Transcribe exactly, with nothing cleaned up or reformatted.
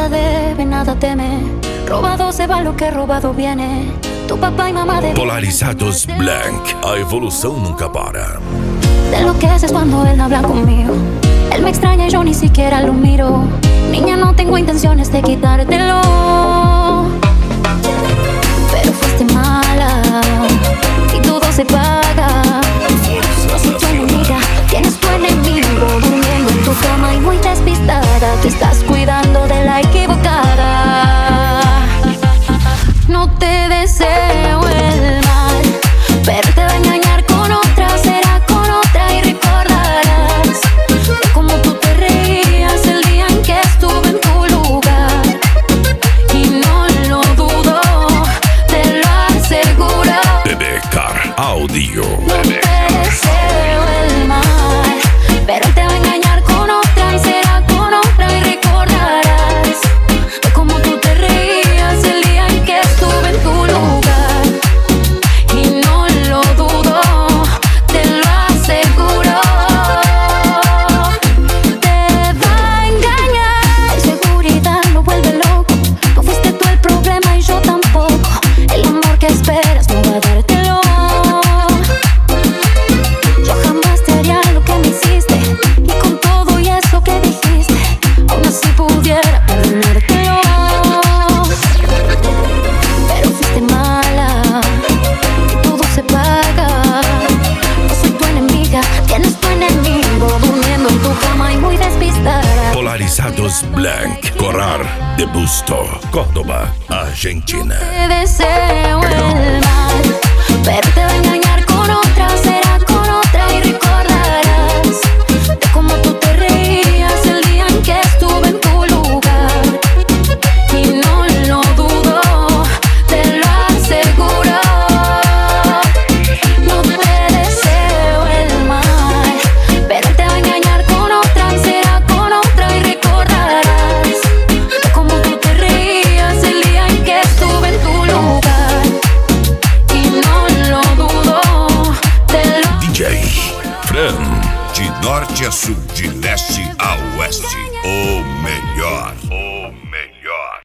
Nada debe, nada teme. Robado se va lo que robado viene. Tu papá y mamá de Polarizados Blank, a evolução nunca para. De lo que haces cuando él habla conmigo. Él me extraña y yo ni siquiera lo miro. Niña, no tengo intenciones de quitártelo, pero fuiste mala y todo se paga. No soy tu enemiga, tienes tu enemigo durmiendo en tu cama y muy despistada. Te estás cuidando de la equivocada. No te deseo el mal, pero te va a engañar con otra, será con otra y recordarás de cómo tú te reías el día en que estuve en tu lugar. Y no lo dudo, te lo aseguro. Bebecar Audio. No te deseo el mal, pero él te va a engañar con otra y será con otra y recordarás de cómo tú te reías el día en que estuve en tu lugar. Y no lo dudo, te lo aseguro. Te va a engañar, seguridad lo vuelve loco. No fuiste tú el problema y yo tampoco. El amor que esperas no va a dártelo. Yo jamás te haría lo que me hiciste, y con todo y eso que dijiste, aún así pudiera perdonártelo. Pero fuiste mala y todo se paga. No soy tu enemiga, tienes tu enemigo durmiendo en tu cama y muy despistada. Polarizados Blank, Corrar de Busto, Córdoba, Argentina. Te deseo el mal, pero te va a engañar con otra, será con otra y recordarás de cómo tú te reías el día en que estuve en tu lugar. Y no lo dudo, te lo aseguro. No te deseo el mal, pero él te va a engañar con otra y será con otra y recordarás de cómo tú te reías el día en que estuve en tu lugar. Y no lo dudo, te lo D J Fran. De norte a sul, de leste a oeste, o melhor.